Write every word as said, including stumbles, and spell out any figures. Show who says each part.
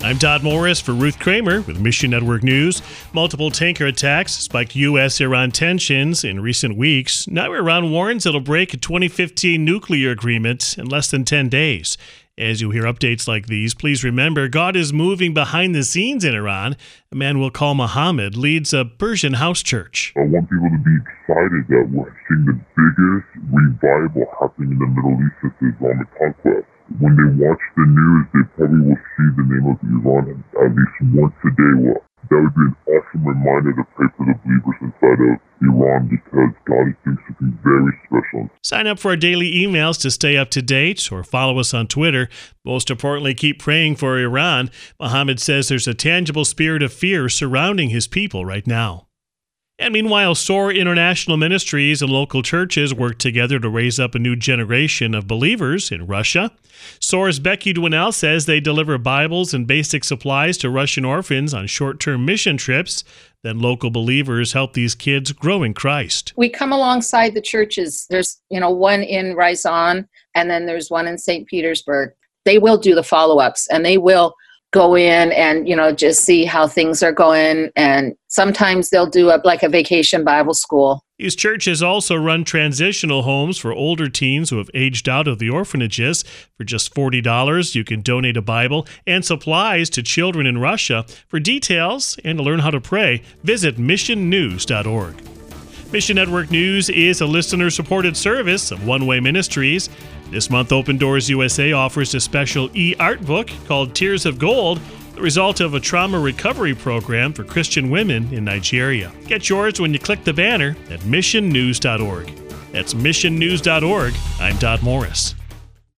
Speaker 1: I'm Todd Morris for Ruth Kramer with Mission Network News. Multiple tanker attacks spiked U S Iran tensions in recent weeks. Now Iran warns it'll break a twenty fifteen nuclear agreement in less than ten days. As you hear updates like these, please remember God is moving behind the scenes in Iran. A man we'll call Muhammad leads a Persian house church.
Speaker 2: I want people to be excited that we're seeing the biggest revival happening in the Middle East since the Islamic conquest. When they watch the news, they probably will see the name of Iran at least once a day. Well, that would be an awesome reminder to pray for the believers inside of Iran because God is doing something very special.
Speaker 1: Sign up for our daily emails to stay up to date or follow us on Twitter. Most importantly, keep praying for Iran. Muhammad says there's a tangible spirit of fear surrounding his people right now. And meanwhile, SOAR International Ministries and local churches work together to raise up a new generation of believers in Russia. SOAR's Becky Dwinell says they deliver Bibles and basic supplies to Russian orphans on short-term mission trips. Then local believers help these kids grow in Christ.
Speaker 3: We come alongside the churches. There's, you know, one in Ryazan, and then there's one in Saint Petersburg. They will do the follow-ups, and they will go in and, you know, just see how things are going. And sometimes they'll do a, like a vacation Bible school.
Speaker 1: These churches also run transitional homes for older teens who have aged out of the orphanages. For just forty dollars, you can donate a Bible and supplies to children in Russia. For details and to learn how to pray, visit mission news dot org. Mission Network News is a listener-supported service of One Way Ministries. This month, Open Doors U S A offers a special e-art book called Tears of Gold, the result of a trauma recovery program for Christian women in Nigeria. Get yours when you click the banner at mission news dot org. That's mission news dot org. I'm Todd Morris.